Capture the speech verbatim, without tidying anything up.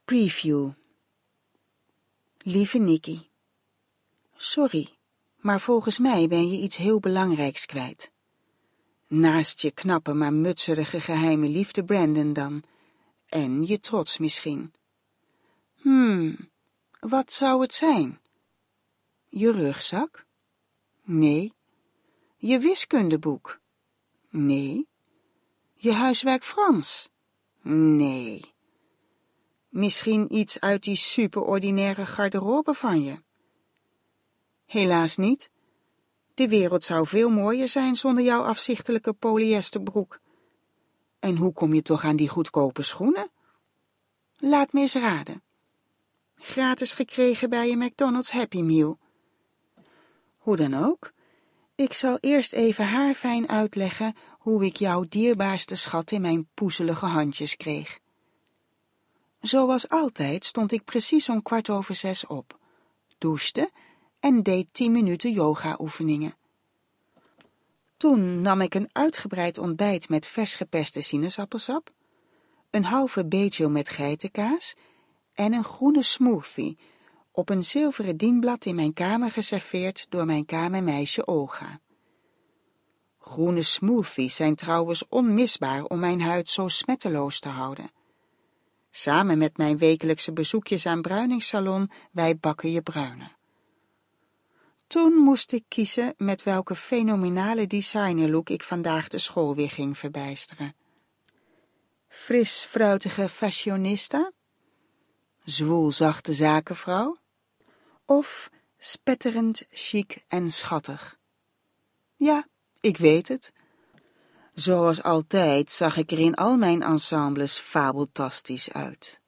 Preview. Lieve Nikki, sorry, maar volgens mij ben je iets heel belangrijks kwijt. Naast je knappe maar mutserige geheime liefde Brandon dan. En je trots misschien. Hmm, wat zou het zijn? Je rugzak? Nee. Je wiskundeboek? Nee. Je huiswerk Frans? Nee. Misschien iets uit die superordinaire garderobe van je? Helaas niet. De wereld zou veel mooier zijn zonder jouw afzichtelijke polyesterbroek. En hoe kom je toch aan die goedkope schoenen? Laat me eens raden. Gratis gekregen bij je McDonald's Happy Meal. Hoe dan ook, ik zal eerst even haarfijn uitleggen hoe ik jouw dierbaarste schat in mijn poezelige handjes kreeg. Zoals altijd stond ik precies om kwart over zes op, douchte en deed tien minuten yoga-oefeningen. Toen nam ik een uitgebreid ontbijt met vers geperste sinaasappelsap, een halve bagel met geitenkaas en een groene smoothie, op een zilveren dienblad in mijn kamer geserveerd door mijn kamermeisje Olga. Groene smoothies zijn trouwens onmisbaar om mijn huid zo smetteloos te houden. Samen met mijn wekelijkse bezoekjes aan bruiningssalon Wij Bakken Je Bruiner. Toen moest ik kiezen met welke fenomenale designerlook ik vandaag de school weer ging verbijsteren. Fris fruitige fashionista? Zwoel zachte zakenvrouw? Of spetterend chic en schattig? Ja, ik weet het. Zoals altijd zag ik er in al mijn ensembles fabeltastisch uit.